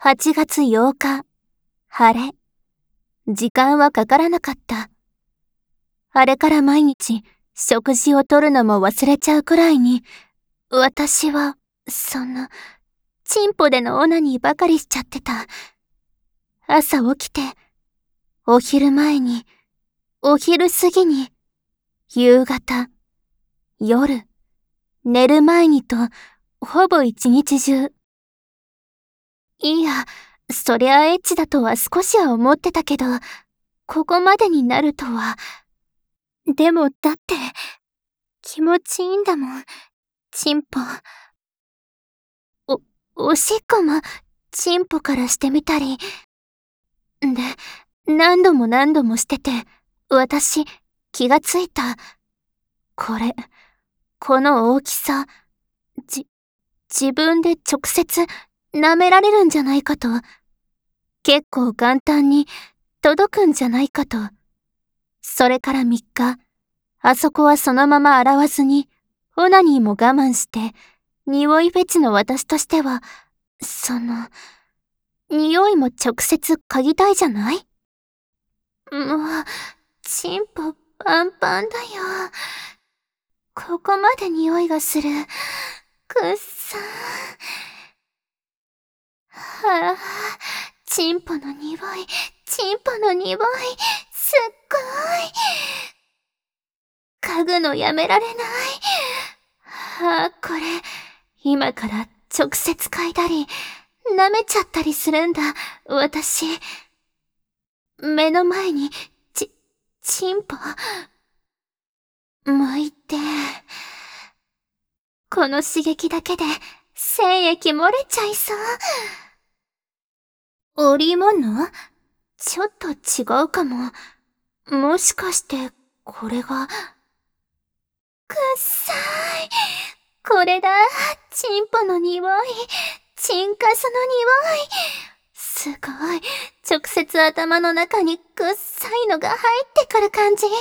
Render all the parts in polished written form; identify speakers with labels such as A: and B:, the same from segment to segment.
A: 8月8日、晴れ。時間はかからなかった。あれから毎日、食事をとるのも忘れちゃうくらいに、私は、チンポでのオナニーばかりしちゃってた。朝起きて、お昼前に、お昼過ぎに、夕方、夜、寝る前にと、ほぼ一日中。いや、そりゃエッチだとは少しは思ってたけど、ここまでになるとは。でもだって、気持ちいいんだもん、チンポ。おしっこも、チンポからしてみたり。で、何度も何度もしてて、私、気がついた。この大きさ、自分で直接舐められるんじゃないかと。結構簡単に届くんじゃないかと。それから3日、あそこはそのまま洗わずに、オナニーも我慢して、匂いフェチの私としては、匂いも直接嗅ぎたいじゃない？もう、チンポパンパンだよ。ここまで匂いがする。くっさー。はぁ、チンポの匂い、チンポの匂い、すっごい。嗅ぐのやめられない。これ、今から直接嗅いだり、舐めちゃったりするんだ、私。目の前に、チンポ。向いて。この刺激だけで、精液漏れちゃいそう。織物？ちょっと違うかも。もしかして、これが。くっさい。これだ。チンポの匂い。チンカスの匂い。すごい。直接頭の中にくっさいのが入ってくる感じ。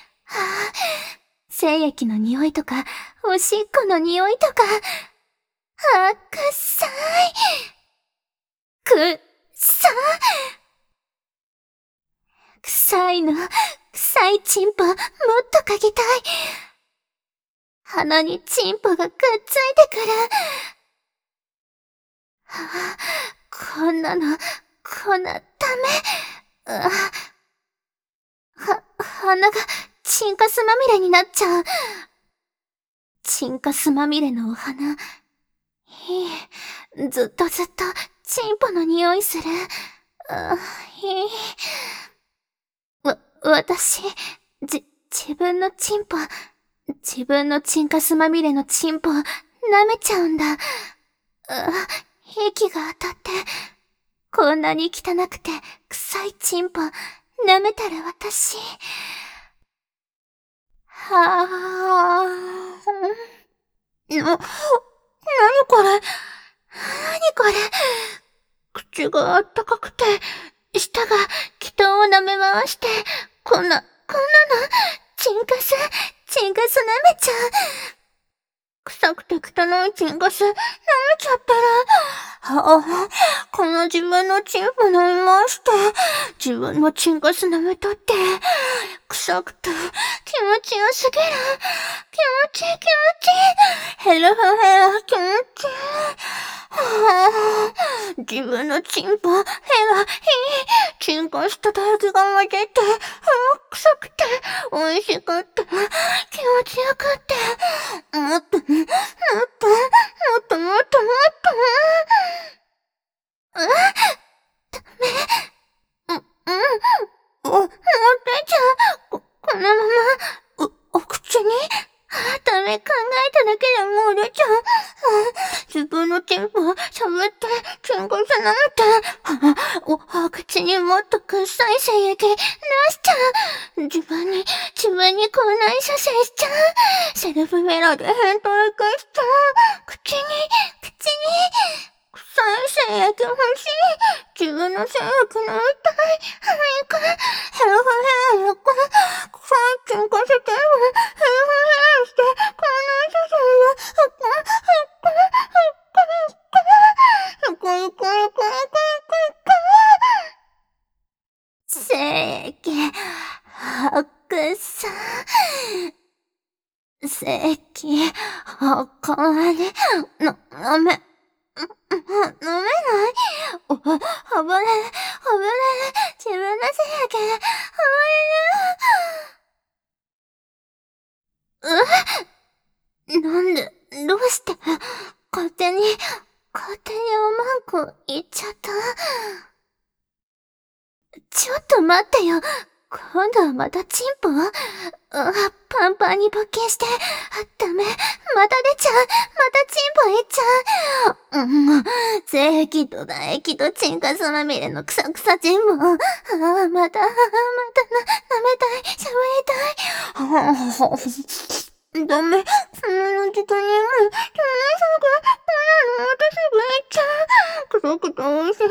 A: 精液の匂いとか、おしっこの匂いとか。くっさい。くっさ臭いの。臭いチンポ、もっと嗅ぎたい。鼻にチンポがくっついてくる。こんなダメ。鼻がチンカスまみれになっちゃう。チンカスまみれのお花。ずっとチンポの匂いする。私、自分のチンポ、自分のチンカスまみれのチンポ、舐めちゃうんだ。息が当たって、こんなに汚くて臭いチンポ、舐めたら私。なにこれ？口があったかくて、舌が気筒を舐め回して、こんなの、チンカス舐めちゃう。臭くて汚いチンカス、舐めちゃってる。この自分のチンポ舐め回して、自分のチンカス舐めとって、臭くて気持ちよすぎる。気持ちいい。ヘラヘラ気持ちいい。自分のチンポ、ヘラ、チンカスと唾液が混ぜて、臭くて、美味しくって、気持ちよくって、もっと。ダメ。もう出ちゃう。このまま、お口に？ダメ、考えただけでもう出ちゃう。自分のチンポ、しゃぶって、チンコ舐めて、お口にもっと臭い精液出しちゃう。自分に口内射精しちゃう。セルフメロで変態化しちゃう。口に、臭い精液欲しい。自分の精液飲みたい。早く、ヘラヘラ臭いチンコして、ヘラヘラして、口内射精を、これ。 液、白さ、咳、ほこり、飲めない。お、危ない、自分のせいやけど、なんで、どうして、勝手におまんこ言っちゃった。ちょっと待ってよ。今度はまたチンポ？パンパンに勃起して、ダメ。また出ちゃう。またチンポいっちゃう。精液と唾液とチンカスまみれのクサクサチンポ。また、舐めたい。しゃべりたい。ダメ。そんなの人にも、そんなのまたすぐいっちゃう。臭くて美味しい。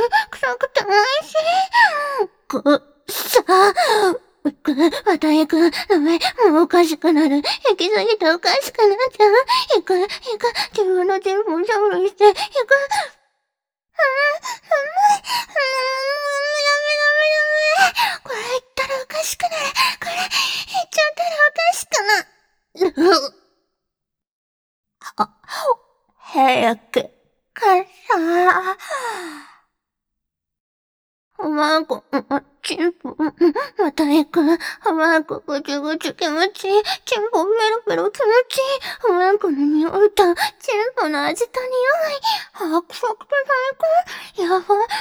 A: さあ、わたいくん、ダメ、もうおかしくなる。行き過ぎておかしくなっちゃう。自分のチンポをしゃぶりして、ダメ、これ言ったらおかしくなる。これ言っちゃったらおかしくなる。早く、かさおまんこ、チンポ、また行く。おまんこぐちゅぐちゅ気持ちいい。チンポペロペロ気持ちいい。おまんこの匂いと、チンポの味と匂い。臭くて最高。両方で行く。両方いっ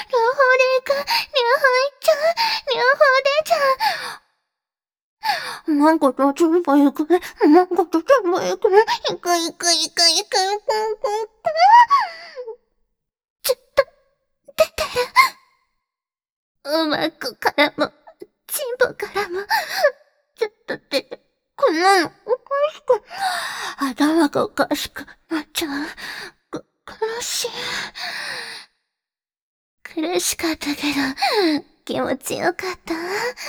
A: ちゃう。両方出ちゃう。おまんことチンポ行く。おまんことチンポ行く。行く。ちょっと、出てる。うまくからも、チンポからも、ちょっと出て、こんなのおかしく、頭がおかしくなっちゃう。苦しい。苦しかったけど、気持ちよかった。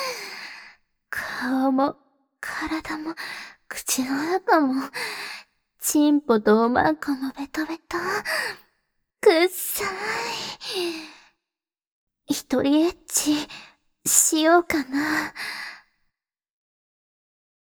A: 顔も、体も、口の中も、チンポとおまんこもベトベト。くっさい。一人エッチしようかな。